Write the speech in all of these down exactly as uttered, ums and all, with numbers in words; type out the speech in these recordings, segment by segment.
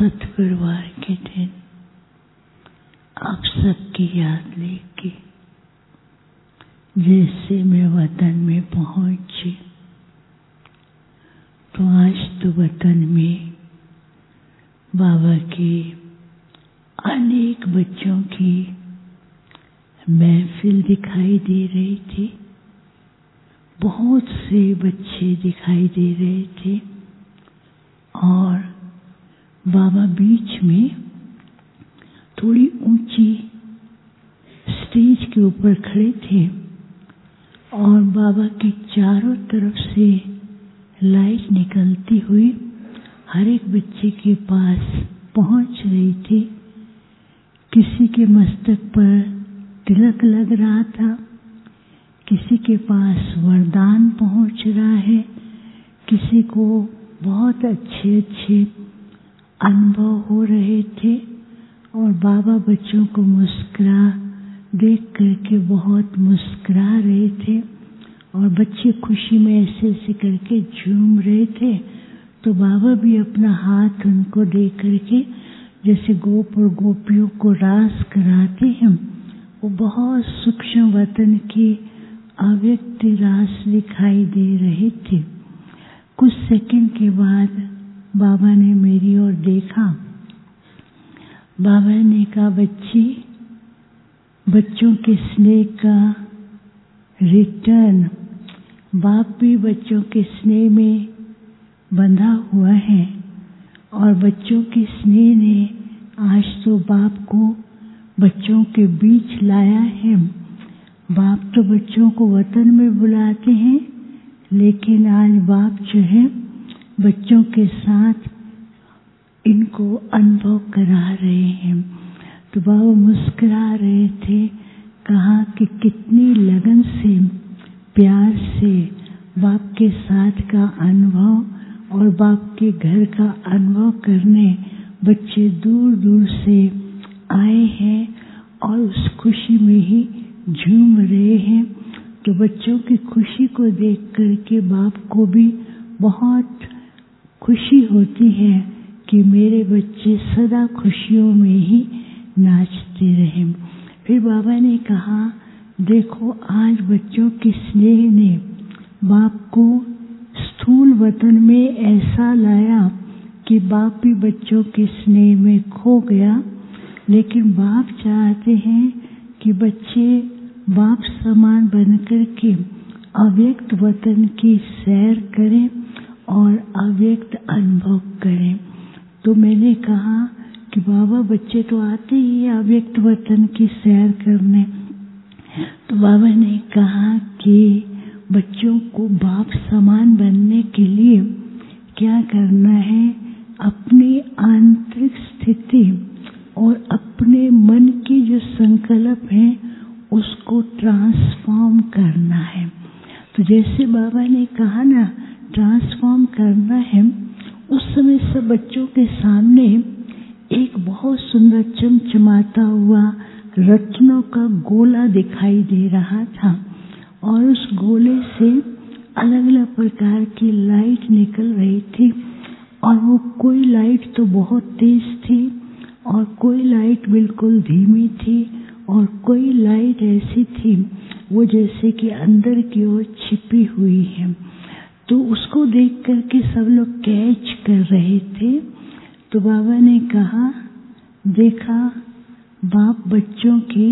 सत्परिवार के दिन आप सबकी याद लेके जैसे मैं वतन में पहुंची, तो आज तो वतन में बाबा के अनेक बच्चों की महफिल दिखाई दे रही थी। बहुत से बच्चे दिखाई दे रहे थे और बाबा बीच में थोड़ी ऊंची स्टेज के ऊपर खड़े थे और बाबा के चारों तरफ से लाइट निकलती हुई हर एक बच्चे के पास पहुंच रही थी। किसी के मस्तक पर तिलक लग रहा था, किसी के पास वरदान पहुंच रहा है, किसी को बहुत अच्छे अच्छे अनुभव हो रहे थे और बाबा बच्चों को मुस्कुरा देख करके बहुत मुस्कुरा रहे थे और बच्चे खुशी में ऐसे ऐसे करके झूम रहे थे। तो बाबा भी अपना हाथ उनको दे करके जैसे गोप और गोपियों को रास कराते हैं, वो बहुत सूक्ष्म वतन की अव्यक्त रास दिखाई दे रहे थे। कुछ सेकंड के बाद बाबा ने मेरी ओर देखा। बाबा ने कहा, बच्ची, बच्चों के स्नेह का रिटर्न, बाप भी बच्चों के स्नेह में बंधा हुआ है और बच्चों के स्नेह ने आज तो बाप को बच्चों के बीच लाया है। बाप तो बच्चों को वतन में बुलाते हैं, लेकिन आज बाप जो है बच्चों के साथ इनको अनुभव करा रहे हैं। तो बाबा मुस्कुरा रहे थे, कहा कि कितनी लगन से, प्यार से बाप के साथ का अनुभव और बाप के घर का अनुभव करने बच्चे दूर दूर से आए हैं और उस खुशी में ही झूम रहे हैं। तो बच्चों की खुशी को देख करके बाप को भी बहुत खुशी होती है कि मेरे बच्चे सदा खुशियों में ही नाचते रहें। फिर बाबा ने कहा, देखो आज बच्चों के स्नेह ने बाप को स्थूल वतन में ऐसा लाया कि बाप भी बच्चों के स्नेह में खो गया, लेकिन बाप चाहते हैं कि बच्चे बाप समान बनकर के अव्यक्त वतन की सैर करें और अव्यक्त अनुभव करें। तो मैंने कहा कि बाबा बच्चे तो आते ही अव्यक्त वतन की सैर करने। तो बाबा ने कहा कि बच्चों को बाप समान बनने के लिए क्या करना है, अपनी आंतरिक स्थिति और अपने मन की जो संकल्प है उसको ट्रांसफॉर्म करना है। तो जैसे बाबा ने कहा ना, ट्रांसफॉर्म करना है, उस समय सब बच्चों के सामने एक बहुत सुंदर चमचमाता हुआ रत्नों का गोला दिखाई दे रहा था और उस गोले से अलग अलग प्रकार की लाइट निकल रही थी और वो कोई लाइट तो बहुत तेज थी और कोई लाइट बिल्कुल धीमी थी और कोई लाइट ऐसी थी वो जैसे कि अंदर की ओर छिपी हुई है। तो उसको देख करके सब लोग कैच कर रहे थे। तो बाबा ने कहा, देखा बाप बच्चों के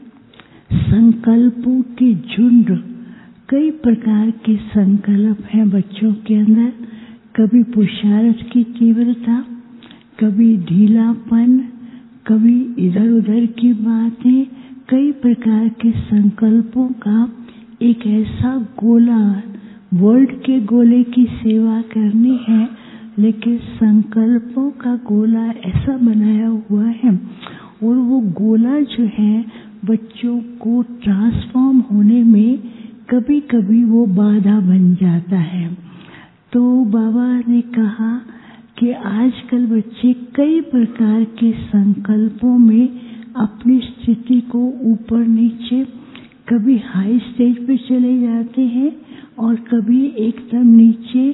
संकल्पों के झुंड, कई प्रकार के संकल्प हैं बच्चों के अंदर। कभी पुरुषार्थ की तीव्रता, कभी ढीलापन, कभी इधर उधर की बातें, कई प्रकार के संकल्पों का एक ऐसा गोला, वर्ल्ड के गोले की सेवा करनी है, लेकिन संकल्पों का गोला ऐसा बनाया हुआ है और वो गोला जो है बच्चों को ट्रांसफॉर्म होने में कभी कभी वो बाधा बन जाता है। तो बाबा ने कहा कि आजकल बच्चे कई प्रकार के संकल्पों में अपनी स्थिति को ऊपर नीचे, कभी हाई स्टेज पे चले जाते हैं और कभी एकदम नीचे,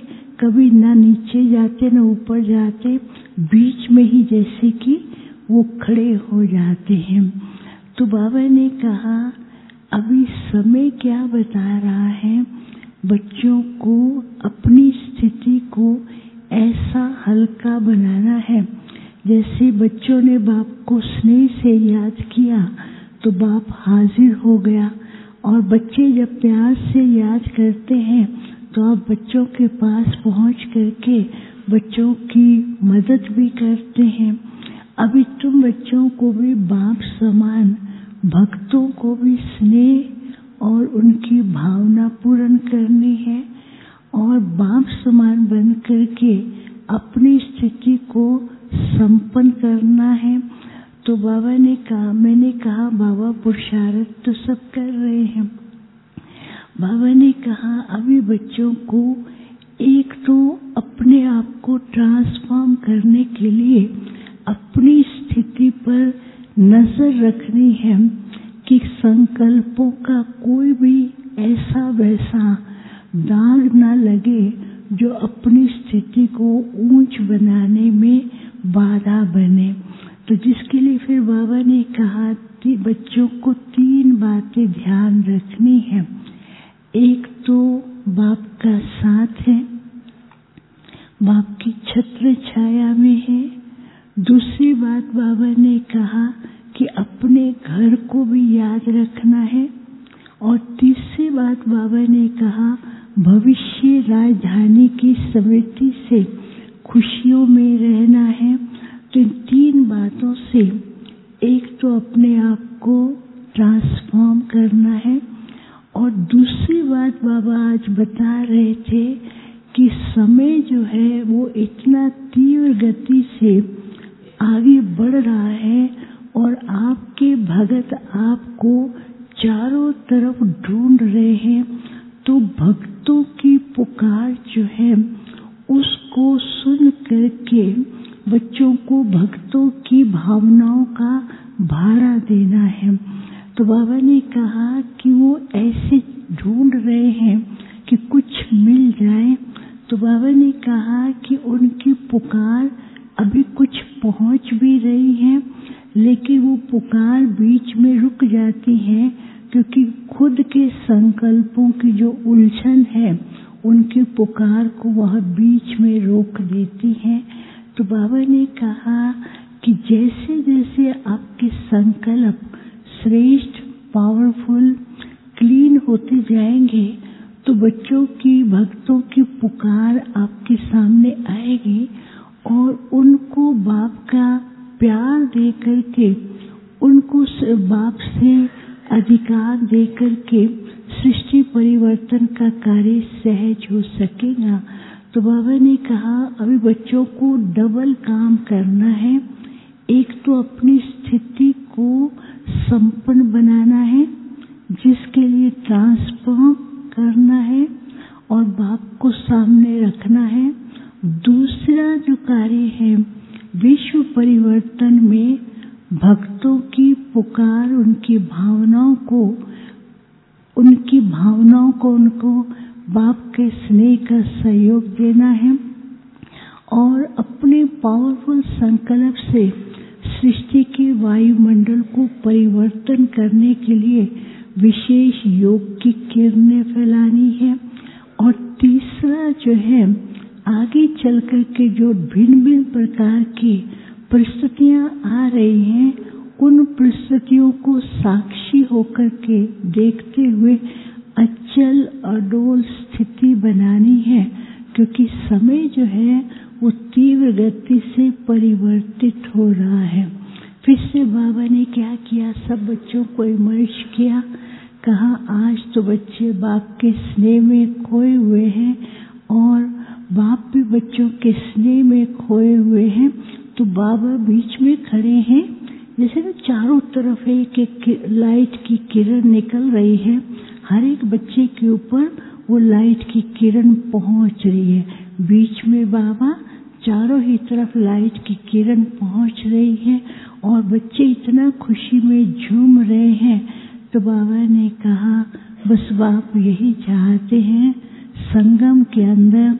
कभी ना नीचे जाते ना ऊपर जाते, बीच में ही जैसे कि वो खड़े हो जाते हैं। तो बाबा ने कहा अभी समय क्या बता रहा है, बच्चों को अपनी स्थिति को ऐसा हल्का बनाना है। जैसे बच्चों ने बाप को स्नेह से याद किया तो बाप हाजिर हो गया, और बच्चे जब प्यार से याद करते हैं तो आप बच्चों के पास पहुंच करके बच्चों की मदद भी करते हैं। अभी तुम बच्चों को भी बाप समान, भक्तों को भी स्नेह और उनकी भावना पूर्ण करनी है, और बाप समान बन करके अपनी स्थिति को संपन्न करना है। तो बाबा ने कहा, मैंने कहा बाबा पुरुषार्थ तो सब कर रहे हैं। बाबा ने कहा अभी बच्चों को एक तो अपने आप को ट्रांसफॉर्म करने के लिए अपनी स्थिति पर नजर रखनी है कि संकल्पों का कोई भी ऐसा वैसा दाग ना लगे जो अपनी स्थिति को ऊंच बनाने में बाधा बने। तो जिसके लिए फिर बाबा ने कहा कि बच्चों को तीन बातें ध्यान रखनी है। एक तो बाप का साथ है, बाप की छत्र छाया में है। दूसरी बात बाबा ने कहा कि अपने घर को भी याद रखना है, और तीसरी बात बाबा ने कहा भविष्य राजधानी की स्मृति से खुशियों में रहना है। तो इन तीन बातों से एक तो अपने आप को ट्रांसफॉर्म करना है, और दूसरी बात बाबा आज बता रहे थे कि समय जो है वो इतना तीव्र गति से आगे बढ़ रहा है, और आपके भगत आपको चारों तरफ ढूंढ रहे हैं। तो भक्तों की पुकार जो है उसको सुन करके बच्चों को भक्तों की भावनाओं का भाड़ा देना है। तो बाबा ने कहा कि वो ऐसे ढूंढ रहे हैं कि कुछ मिल जाए। तो बाबा ने कहा कि उनकी पुकार अभी कुछ पहुंच भी रही है, लेकिन वो पुकार बीच में रुक जाती है, क्योंकि खुद के संकल्पों की जो उलझन है उनकी पुकार को वह बीच में रोक देती है। तो बाबा ने कहा कि जैसे जैसे आपके संकल्प श्रेष्ठ, पावरफुल, क्लीन होते जाएंगे तो बच्चों की, भक्तों की पुकार आपके सामने आएगी, और उनको बाप का प्यार दे करके, उनको बाप से अधिकार दे करके सृष्टि परिवर्तन का कार्य सहज हो सकेगा। तो बाबा ने कहा अभी बच्चों को डबल काम करना है। एक तो अपनी स्थिति को संपन्न बनाना है, जिसके लिए ट्रांसफॉर्म करना है और बाप को सामने रखना है। दूसरा जो कार्य है विश्व परिवर्तन में भक्तों की पुकार, उनकी भावनाओं को उनकी भावनाओं को उनको बाप के स्नेह का सहयोग देना है, और अपने पावरफुल संकल्प से सृष्टि के वायुमंडल को परिवर्तन करने के लिए विशेष योग की किरणें फैलानी है। और तीसरा जो है आगे चल कर के जो भिन्न भिन्न प्रकार की परिस्थितियां आ रही हैं, उन परिस्थितियों को साक्षी होकर के देखते हुए अचल अडोल स्थिति बनानी है, क्योंकि समय जो है वो तीव्र गति से परिवर्तित हो रहा है। फिर से बाबा ने क्या किया, सब बच्चों को इमर्ज किया, कहा आज तो बच्चे बाप के स्नेह में खोए हुए हैं और बाप भी बच्चों के स्नेह में खोए हुए हैं। तो बाबा बीच में खड़े हैं, जैसे ना चारों तरफ एक एक लाइट की किरण निकल रही है, हर एक बच्चे के ऊपर वो लाइट की किरण पहुंच रही है। बीच में बाबा, चारों ही तरफ लाइट की किरण पहुंच रही है और बच्चे इतना खुशी में झूम रहे हैं। तो बाबा ने कहा बस बाप यही चाहते हैं, संगम के अंदर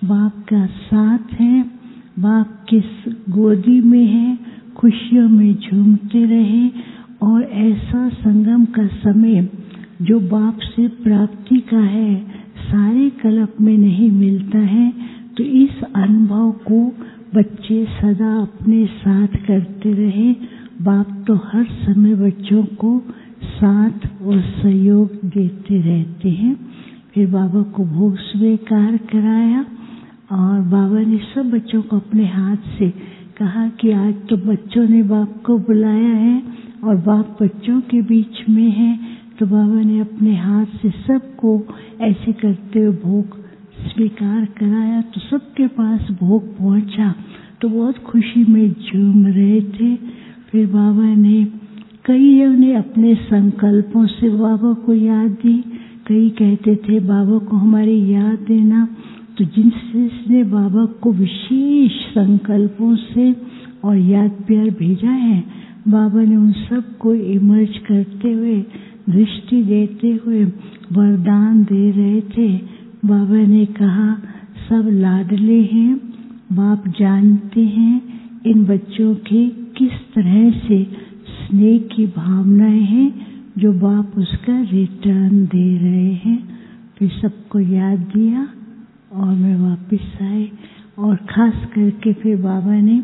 बाप का साथ है, बाप किस गोदी में है, खुशियों में झूमते रहे। और ऐसा संगम का समय जो बाप से प्राप्ति का है, सारे कल्प में नहीं मिलता है। तो इस अनुभव को बच्चे सदा अपने साथ करते रहे। बाप तो हर समय बच्चों को साथ और सहयोग देते रहते हैं। फिर बाबा को भोग स्वीकार कराया और बाबा ने सब बच्चों को अपने हाथ से कहा कि आज तो बच्चों ने बाप को बुलाया है और बाप बच्चों के बीच में है। तो बाबा ने अपने हाथ से सबको ऐसे करते हुए भोग स्वीकार कराया। तो सबके पास भोग पहुंचा तो बहुत खुशी में झूम रहे थे। फिर बाबा ने कईयों ने अपने संकल्पों से बाबा को याद दी। कई कहते थे बाबा को हमारी याद देना। तो जिनसे बाबा को विशेष संकल्पों से और याद प्यार भेजा है, बाबा ने उन सब को इमर्ज करते हुए, दृष्टि देते हुए वरदान दे रहे थे। बाबा ने कहा सब लाडले हैं, बाप जानते हैं इन बच्चों के किस तरह से स्नेह की भावनाएं हैं जो बाप उसका रिटर्न दे रहे हैं। फिर सबको याद दिया और मैं वापस आए। और खास करके फिर बाबा ने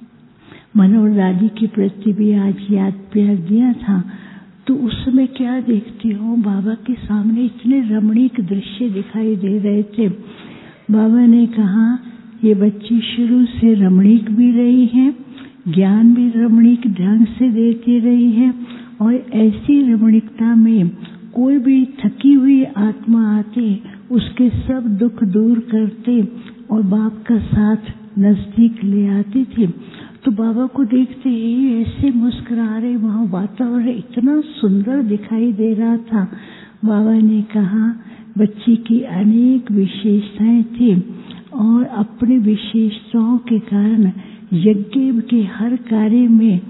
मनोहर दादी के प्रति भी आज याद प्यार दिया था। तो उस समय क्या देखती हूँ, बाबा के सामने इतने रमणीक दृश्य दिखाई दे रहे थे। बाबा ने कहा ये बच्ची शुरू से रमणीक भी रही है, ज्ञान भी रमणीक ढंग से देती रही है। और ऐसी रमणीकता में कोई भी थकी हुई आत्मा आते उसके सब दुख दूर करते और बाप का साथ नजदीक ले आती थी। तो बाबा को देखते ही ऐसे मुस्कुरा रहे, वहाँ वातावरण इतना सुंदर दिखाई दे रहा था। बाबा ने कहा बच्ची की अनेक विशेषताएं थी और अपनी विशेषताओं के कारण यज्ञ के हर कार्य में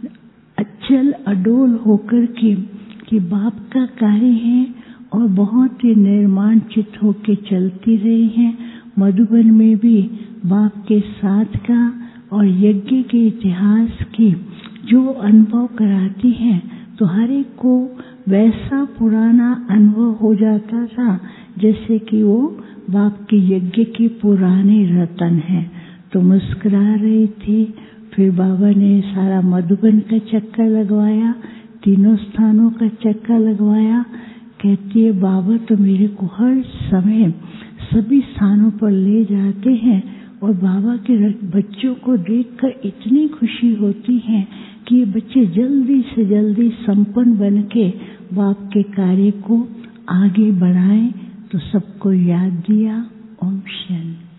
अचल अडोल होकर के कि बाप का कार्य है और बहुत ही निर्माण चित होकर चलती रही है। मधुबन में भी बाप के साथ का और यज्ञ के इतिहास की जो अनुभव कराती हैं तो हर एक को वैसा पुराना अनुभव हो जाता था जैसे कि वो बाप के यज्ञ के पुराने रतन हैं। तो मुस्कुरा रही थी। फिर बाबा ने सारा मधुबन का चक्कर लगवाया, तीनों स्थानों का चक्कर लगवाया। कहती है बाबा तो मेरे को हर समय सभी स्थानों पर ले जाते हैं और बाबा के बच्चों को देखकर इतनी खुशी होती है कि ये बच्चे जल्दी से जल्दी संपन्न बन के बाप के कार्य को आगे बढ़ाएं। तो सबको याद दिया। ओम शांति।